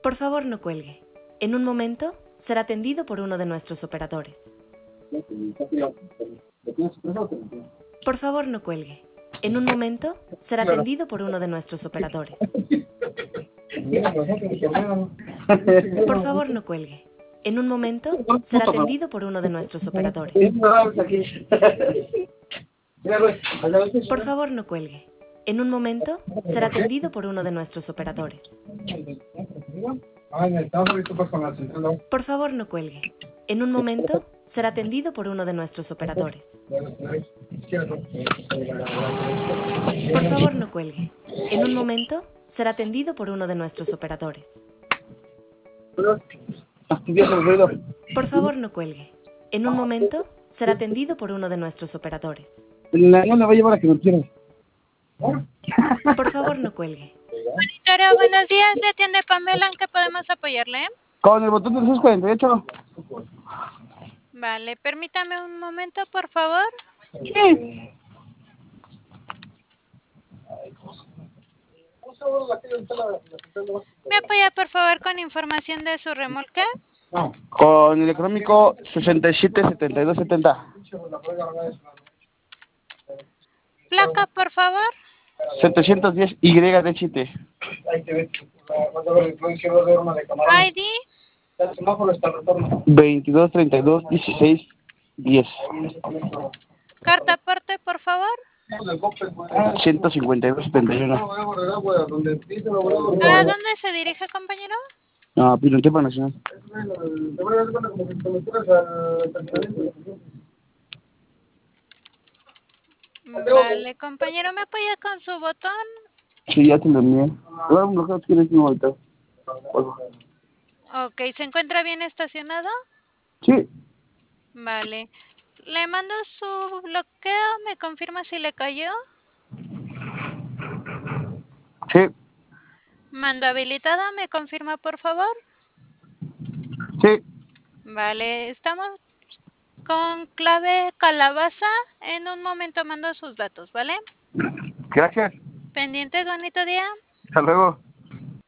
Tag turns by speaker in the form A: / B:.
A: Por favor, no cuelgue. En un momento será atendido por uno de nuestros operadores. Por favor, no cuelgue. En un momento será atendido por uno de nuestros operadores. Por favor, no cuelgue. En un momento será atendido por uno de nuestros operadores. Por favor, no cuelgue. En un momento será atendido por uno de nuestros operadores. Por favor, no cuelgue. En un momento será atendido por uno de nuestros operadores. Por favor, no cuelgue. En un momento será atendido por uno de nuestros operadores. Por favor, no cuelgue. En un momento será atendido por uno de nuestros operadores.
B: No la va a llevar a que no quiera.
A: Por favor, no cuelgue.
C: Monitorio, buenos días. Le atiende Pamela. ¿En qué podemos apoyarle?
B: Con el botón del 648.
C: Vale, permítame un momento, por favor.
B: Sí.
C: ¿Me apoya, por favor, con información de su remolque?
B: Con el económico 677270.
C: Placa, por favor.
B: 710 Y de Chite.
C: ID.
B: 22321610.
C: Carta aporte, por favor.
B: 15271.
C: ¿A dónde se dirige, compañero?
B: No, Pilotepa Nacional.
C: Vale, compañero, ¿me apoya con su botón?
B: Sí, ya te lo envié. Ahora un bloqueo tienes mi vuelta.
C: Ok, ¿se encuentra bien estacionado?
B: Sí.
C: Vale. Le mando su bloqueo, ¿me confirma si le cayó?
B: Sí.
C: Mando habilitada, ¿me confirma, por favor?
B: Sí.
C: Vale, estamos con clave calabaza. En un momento mando sus datos, ¿vale?
B: Gracias.
C: Pendientes, bonito día.
B: Hasta luego.